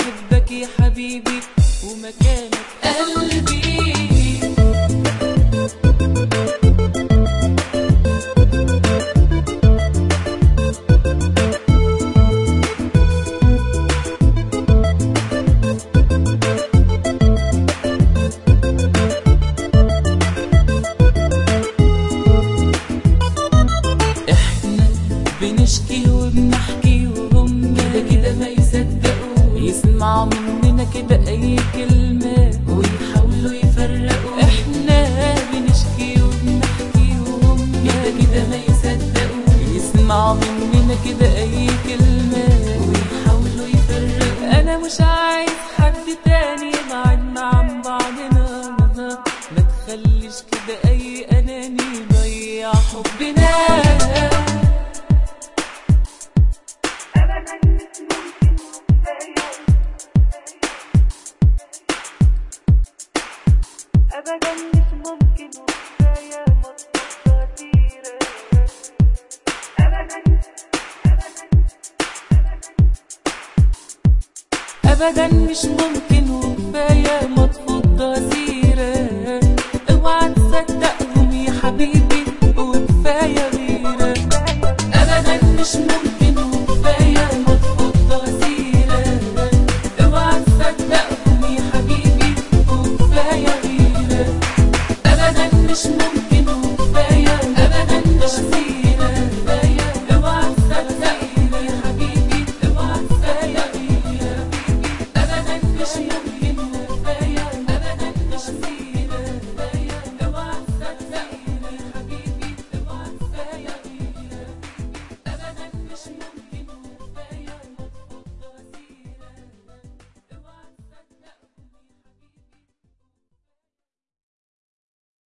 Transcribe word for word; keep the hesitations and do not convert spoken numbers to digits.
بحبك يا حبيبي ومكانك قلبي. بنشكي وبنحكي وهم كده كده ما يصدقوا، يسمعوا مننا كده اي كلمة ويحاولوا يفرقوا. احنا بنشكي وبنحكي وهم كده كده ما يصدقوا، يسمعوا مننا كده اي كلمة ويحاولوا يفرقوا. انا مش عايز حد تاني معدنا عن بعضنا، ما تخليش كده اي اناني يضيع حبنا. أبداً مش ممكن وكفاية مطلوبة كتيرة. أبداً أبداً مش ممكن وكفاية مطلوبة كتيرة.